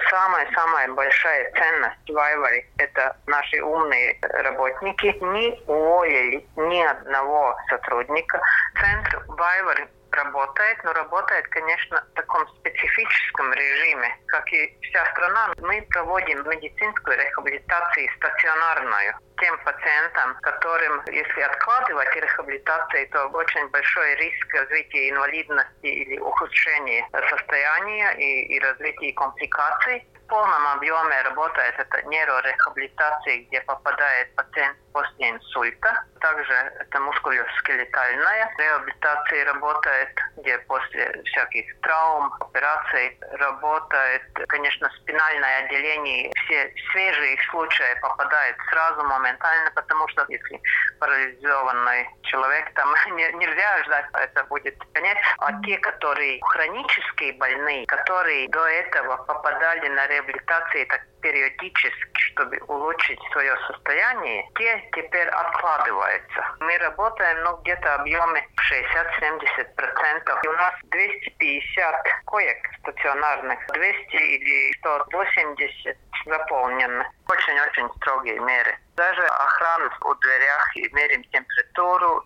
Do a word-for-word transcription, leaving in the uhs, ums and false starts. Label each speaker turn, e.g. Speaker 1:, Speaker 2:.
Speaker 1: самая-самая большая ценность в Айвари – это наши умные работники. Не уволили ни одного сотрудника. Центр в Айвари работает, но работает, конечно, в таком специфическом режиме, как и вся страна. Мы проводим медицинскую рехабилитацию стационарную тем пациентам, которым, если откладывать рехабилитацию, то очень большой риск развития инвалидности или ухудшения состояния и, и развития компликаций. В полном объеме работает это нейрорехабилитация, где попадает пациент после инсульта. Также это мускулоскелетальная реабилитация работает, где после всяких травм, операций работает. Конечно, спинальное отделение, все свежие случаи попадают сразу, моментально, потому что если парализованный человек, там нельзя ждать, это будет конец. А те, которые хронические больные, которые до этого попадали на реабилитацию так периодически, чтобы улучшить свое состояние, те теперь откладываются. Мы работаем ну, где-то в объеме шестьдесят-семьдесят процентов. И у нас двести пятьдесят коек стационарных, двести или сто восемьдесят заполнены. Очень-очень строгие меры. Даже охрана у дверях, и меряем температуру,